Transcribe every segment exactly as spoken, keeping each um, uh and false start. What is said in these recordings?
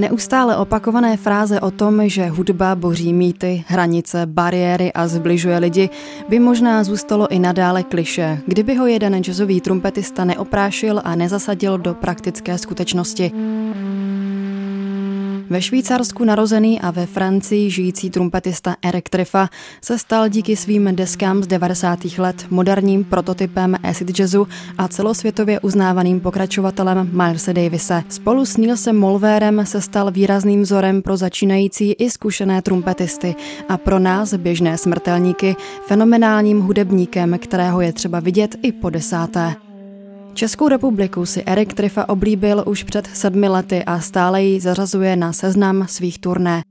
Neustále opakované fráze o tom, že hudba boří mýty, hranice, bariéry a zbližuje lidi, by možná zůstalo i nadále klišé, kdyby ho jeden jazzový trumpetista neoprášil a nezasadil do praktické skutečnosti. Ve Švýcarsku narozený a ve Francii žijící trumpetista Eric Triffa se stal díky svým deskám z devadesátých let moderním prototypem acid jazzu a celosvětově uznávaným pokračovatelem Milese Davise. Spolu s Nilsem Molvérem se stal výrazným vzorem pro začínající i zkušené trumpetisty a pro nás, běžné smrtelníky, fenomenálním hudebníkem, kterého je třeba vidět i po desáté. Českou republiku si Eric Triffa oblíbil už před sedmi lety a stále ji zařazuje na seznam svých turné.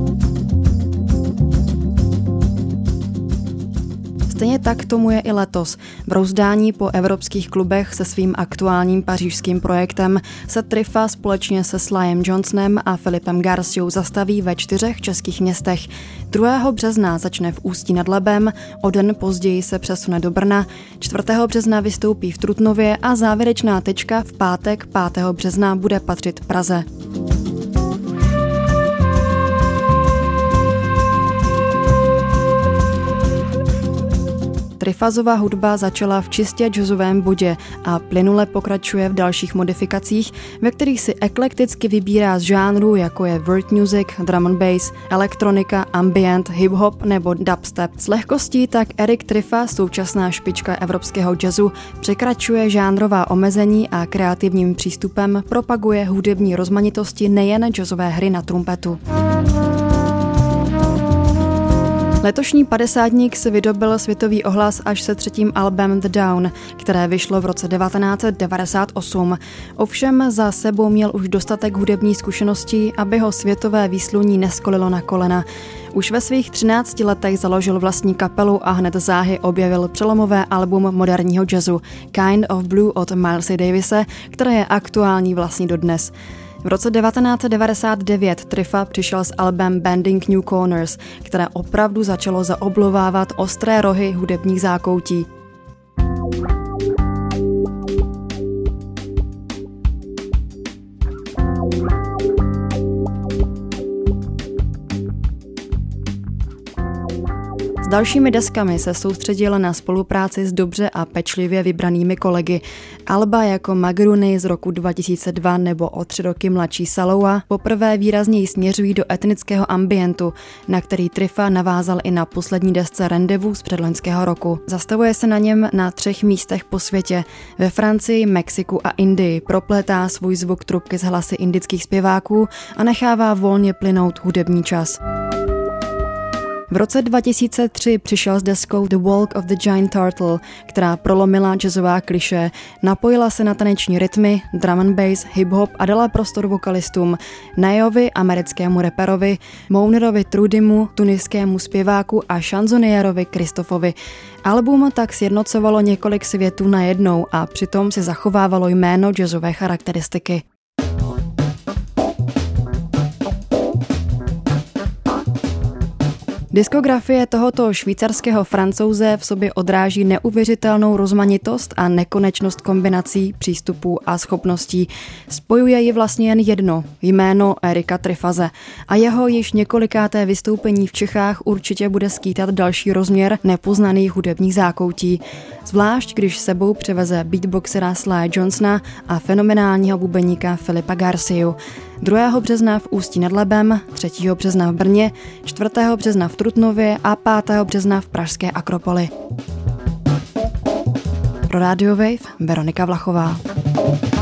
Stejně tak tomu je i letos. V rozdání po evropských klubech se svým aktuálním pařížským projektem se Triffa společně se Slyem Johnsonem a Filipem Garciou zastaví ve čtyřech českých městech. druhého března začne v Ústí nad Labem, o den později se přesune do Brna, čtvrtého března vystoupí v Trutnově a závěrečná tečka v pátek pátého března bude patřit Praze. Triffazova hudba začala v čistě jazzovém bodě a plynule pokračuje v dalších modifikacích, ve kterých si eklekticky vybírá z žánrů, jako je world music, drum and bass, elektronika, ambient, hip-hop nebo dubstep. S lehkostí tak Eric Triffa, současná špička evropského jazzu, překračuje žánrová omezení a kreativním přístupem propaguje hudební rozmanitosti nejen jazzové hry na trumpetu. Letošní padesátník si vydobyl světový ohlas až se třetím albem The Dawn, které vyšlo v roce devatenáct set devadesát osm. Ovšem za sebou měl už dostatek hudební zkušeností, aby ho světové výsluní neskolilo na kolena. Už ve svých třinácti letech založil vlastní kapelu a hned záhy objevil přelomové album moderního jazzu Kind of Blue od Milese Davise, které je aktuální vlastně dodnes. V roce devatenáct set devadesát devět Triffa přišel s albem Bending New Corners, které opravdu začalo zaoblovávat ostré rohy hudebních zákoutí. S dalšími deskami se soustředil na spolupráci s dobře a pečlivě vybranými kolegy. Alba jako Magruny z roku dva tisíce dva nebo o tři roky mladší Saloua poprvé výrazněji směřují do etnického ambientu, na který Triffa navázal i na poslední desce Rendezvous z předloňského roku. Zastavuje se na něm na třech místech po světě. Ve Francii, Mexiku a Indii proplétá svůj zvuk trubky s hlasy indických zpěváků a nechává volně plynout hudební čas. V roce dva tisíce tři přišel s deskou The Walk of the Giant Turtle, která prolomila jazzová klišé, napojila se na taneční rytmy, drum and bass, hip-hop a dala prostor vokalistům Nayovi, americkému raperovi, Mounerovi Trudimu, tuniskému zpěváku a šanzonierovi Kristofovi. Album tak sjednocovalo několik světů najednou a přitom si zachovávalo jméno jazzové charakteristiky. Diskografie tohoto švýcarského Francouze v sobě odráží neuvěřitelnou rozmanitost a nekonečnost kombinací, přístupů a schopností. Spojuje ji vlastně jen jedno, jméno Erica Triffaze, a jeho již několikáté vystoupení v Čechách určitě bude skýtat další rozměr nepoznaných hudebních zákoutí, zvlášť když sebou převeze beatboxera Slye Johnsona a fenomenálního bubeníka Filipa Garciu. druhého března v Ústí nad Labem, třetího března v Brně, čtvrtého března v Trutnově a pátého března v pražské Akropoli. Pro Radio Wave Veronika Vlachová.